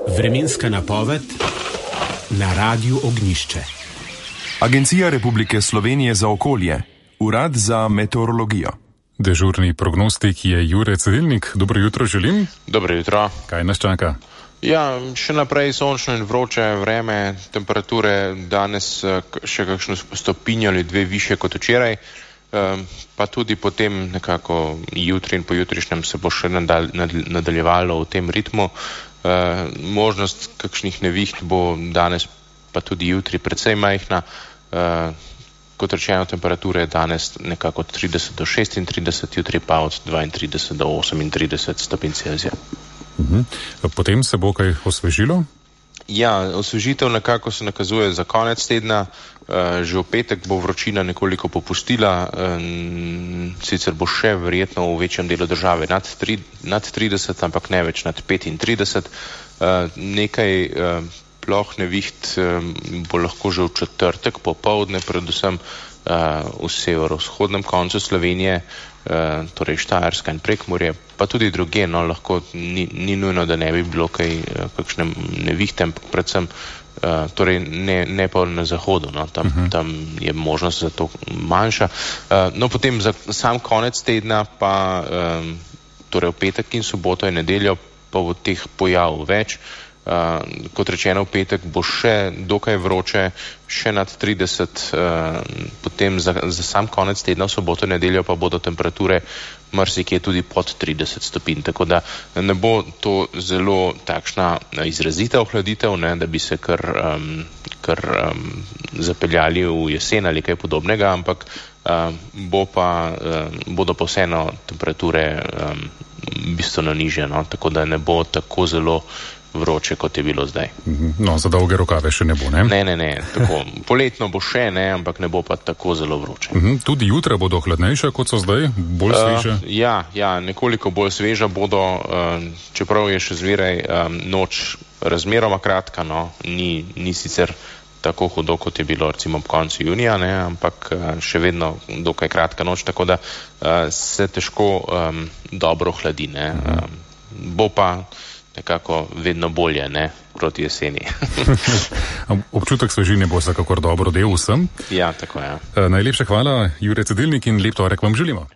Vremenska napoved na Radiu Ognjišče. Agencija Republike Slovenije za okolje, Urad za meteorologijo. Dežurni prognostik je Jure Cedilnik. Dobro jutro želim. Dobro jutro. Kaj nas čaka? Ja, še naprej sončno in vroče vreme, temperature danes še kakšno stopinjo ali dve više kot včeraj, pa tudi potem nekako jutri in pojutrišnjem se bo še nadaljevalo v tem ritmu. Možnost kakšnih neviht bo danes pa tudi jutri precej majhna. Kot rečeno, temperature je danes nekako od 30 do 36, jutri pa od 32 do 38 stopinj Celzija. Potem se bo kaj osvežilo? Ja, osvežitev nekako se nakazuje za konec tedna. Že v petek bo vročina nekoliko popustila, sicer bo še verjetno v večjem delu države nad 30, ampak ne več nad 35. Nekaj ploh neviht bo lahko že v četrtek popoldne, predvsem v severovzhodnem koncu Slovenije, torej Štajerska in Prekmurje, pa tudi drugje, no, lahko ni nujno, da ne bi bilo kakšne nevihte, ampak predvsem torej ne pa na zahodu, no, tam je možnost za to manjša. No, potem za sam konec tedna pa, torej v petek in soboto in nedeljo pa bo teh pojavov več. Kot rečeno, v petek bo še dokaj vroče, še nad 30, potem za sam konec tedna v soboto in nedeljo pa bodo temperature marsikje tudi pod 30 stopinj, tako da ne bo to zelo takšna izrazita ohladitev, ne, da bi se kar zapeljali v jesen ali kaj podobnega, ampak bodo pa vseeno temperature bistveno nižje, no, tako da ne bo tako zelo vroče, kot je bilo zdaj. No, za dolge rokave še ne bo, ne? Ne, tako. Poletno bo še, ne, ampak ne bo pa tako zelo vroče. Tudi jutra bodo hladnejše, kot so zdaj, bolj sveže? Ja, nekoliko bolj sveža bodo, čeprav je še zmeraj noč razmeroma kratka, no, ni sicer tako hudo, kot je bilo recimo ob koncu junija, ne, ampak še vedno dokaj kratka noč, tako da se težko dobro hladi, ne. Bo pa nekako vedno bolje, ne, proti jeseni. Občutek svežine bo vsekakor dobro del vsem. Ja, tako je. Najlepša hvala, Jure Cedilnik, in lep torek vam želimo.